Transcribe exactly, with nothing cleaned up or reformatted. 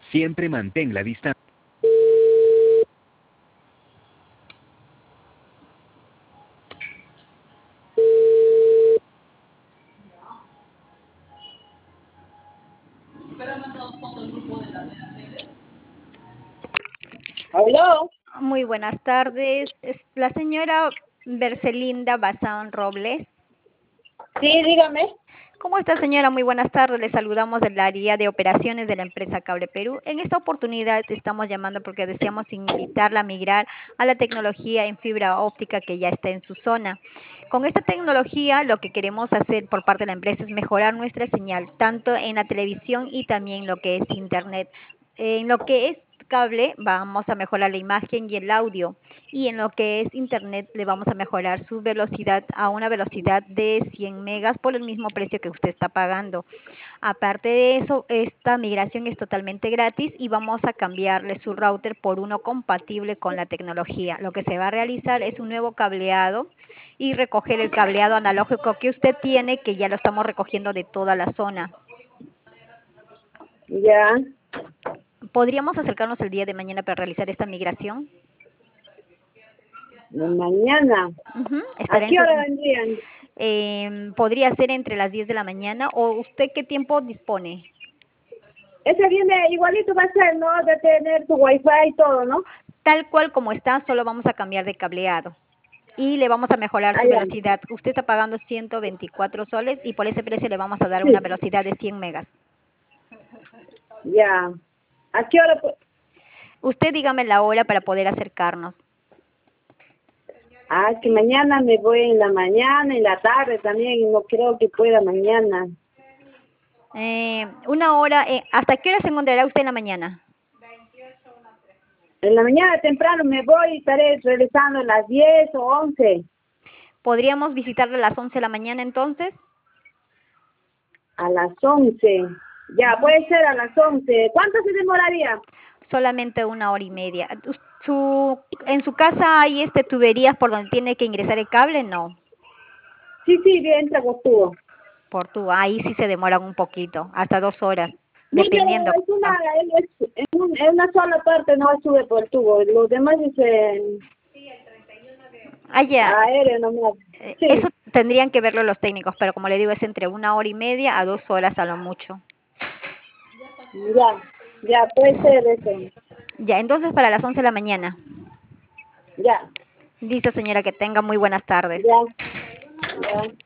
Siempre mantén la distancia. ¿Aló? Muy buenas tardes. Es la señora Bercelinda Bazán Robles. Sí, dígame. ¿Cómo está, señora? Muy buenas tardes. Le saludamos del área de operaciones de la empresa Cable Perú. En esta oportunidad te estamos llamando porque deseamos invitarla a migrar a la tecnología en fibra óptica que ya está en su zona. Con esta tecnología, lo que queremos hacer por parte de la empresa es mejorar nuestra señal, tanto en la televisión y también lo que es internet. En lo que es cable, vamos a mejorar la imagen y el audio. Y en lo que es internet, le vamos a mejorar su velocidad a una velocidad de cien megas por el mismo precio que usted está pagando. Aparte de eso, esta migración es totalmente gratis y vamos a cambiarle su router por uno compatible con la tecnología. Lo que se va a realizar es un nuevo cableado y recoger el cableado analógico que usted tiene, que ya lo estamos recogiendo de toda la zona. Ya. ¿Podríamos acercarnos el día de mañana para realizar esta migración? De mañana. Uh-huh. ¿A Estará en qué sus... hora vendrían? Eh, podría ser entre las diez de la mañana, o usted qué tiempo dispone. Ese viene igualito va a ser, ¿no? De tener su wifi y todo, ¿no? Tal cual como está, solo vamos a cambiar de cableado y le vamos a mejorar su Allá. velocidad. Usted está pagando ciento veinticuatro soles y por ese precio le vamos a dar una Sí. velocidad de cien megas. Ya. ¿A qué hora? pu- Usted dígame la hora para poder acercarnos. Ah, que mañana me voy en la mañana, en la tarde también, y no creo que pueda mañana. Eh, una hora, eh, ¿hasta qué hora se encontrará usted en la mañana? En la mañana temprano me voy y estaré regresando a las diez o once. ¿Podríamos visitarle a las once de la mañana entonces? A las once. Ya, Uh-huh. puede ser a las once. ¿Cuánto se demoraría? Solamente una hora y media. Su, ¿En su casa hay este tuberías por donde tiene que ingresar el cable? No. Sí, sí, bien, te tubo. Por tu, ahí sí se demoran un poquito, hasta dos horas, No, pero dependiendo. es una, es, es, un- es una sola parte, no sube por el tubo. Los demás es eh, Allá, aéreo nomás. eh, eso Sí, tendrían que verlo los técnicos, pero como le digo, es entre una hora y media a dos horas a lo mucho. ya, ya, puede ser eso. Ya, entonces para las once de la mañana. Ya, Listo, señora, que tenga muy buenas tardes. ya, ya.